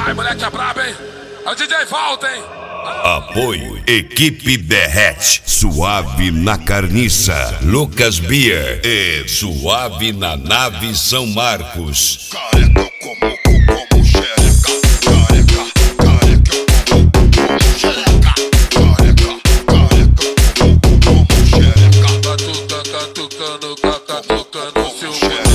Ai, moleque é brabo, hein? É o DJ Volta, hein? Apoio Equipe Derrete, Suave na Carniça, Lucas Beer e Suave na Nave São Marcos. Careca como xereca, careca como xereca, careca como xereca. Catucando, catucando, seu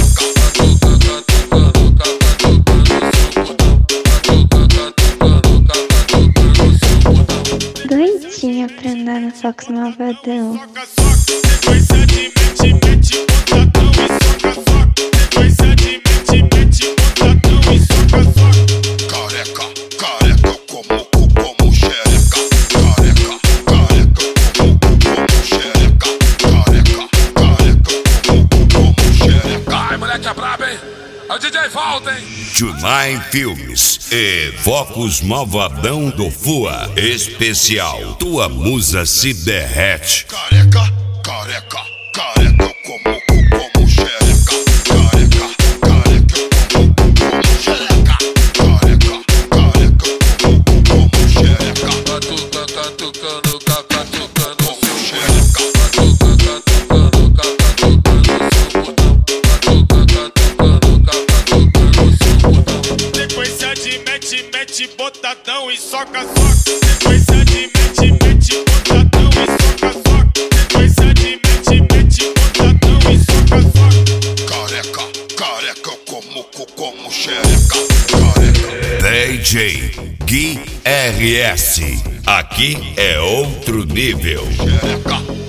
Doidinha pra andar no Fox Malvadão. Sequência de mete, botadão e soca. Sequência de mete, botadão e soca. Careca como xereca. Careca como xereca. Careca como xereca. Ai, moleque é brabo, hein? É o DJ Volta, hein? Tunai Filmes e Focus Malvadão do Fua Especial. Tua musa se derrete. Careca como xereca. Careca como xereca. Careca como xereca. Catucando, Como xereca. Sequência de mete, botadão e soca. Sequência de mete, botadão e soca. Sequência de mete, botadão e soca. Careca como xereca. Careca. DJ Gui RS. Aqui é outro nível. Xereca.